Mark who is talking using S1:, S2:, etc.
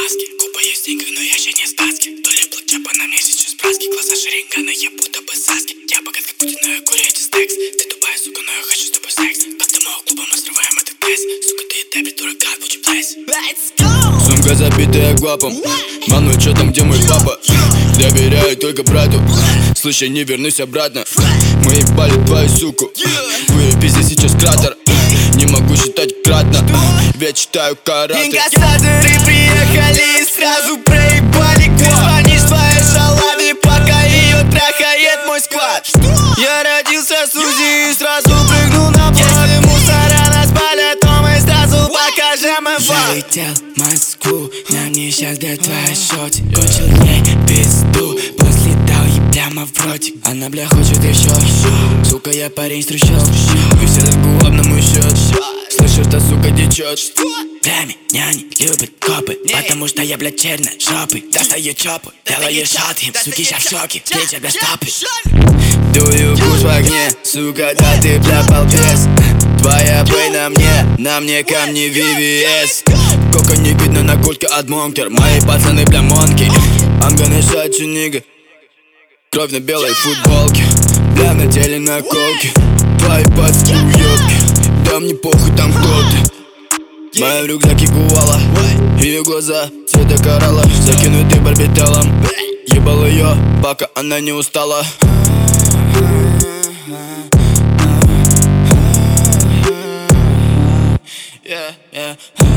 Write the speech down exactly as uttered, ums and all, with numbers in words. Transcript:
S1: маски. Купа есть деньги, но я еще не спаски. То ли плачапа на мне сейчас праски. Глаза шерингана, я будто бы Саски. Я богат как Путин, но я курю эти стекс. Ты тупая, сука, но я хочу с тобой секс. От моего клуба мы срываем этот пресс. Сука, ты и дебит, дурака, будь блэс.
S2: Сумка забитая гвапом. Ману, чё там, где мой папа? Доверяю только брату. Слушай, не вернусь обратно. Мы ебали твою суку. В ее пизде сейчас кратер. Не могу считать кратно, ведь читаю караты.
S3: Инкассаторы приехали и сразу проебали квад. Звонишь твоей шалаве, пока ее трахает мой сквад. Я родился с УЗИ и сразу прыгнул на плат. Если мусора нас палят, то мы сразу покажем им факт.
S1: Я летел в Москву, на мне сейчас для твоей шоти. Кончил ей пизду, после дал ей прямо в ротик. Она, бля, хочет еще. Сука, я парень с трущоб. Висит в губному счет. Слышу, что сука течет. Бля, меня не любят копы, потому что я, бля, черной жопой. Достаю чопу, делаю шот им. Суки сейчас в шоке, кричат, бля, стопы.
S2: Дую куш в огне, сука, да ты, бля, балбес. Твоя бэй на мне, на мне камни ви ви эс. Кока не видно, наколька от монкер. Мои пацаны, бля, монки. I'm gonna shot you, nigga. Кровь на белой футболке, бля, на теле наколки. Твои пацаны уёбки, да мне похуй там кто ты. Мои в рюкзаке гуала, ее глаза цвета коралла. Закинутый барбителом, ебал ее, пока она не устала.
S1: Yeah, yeah.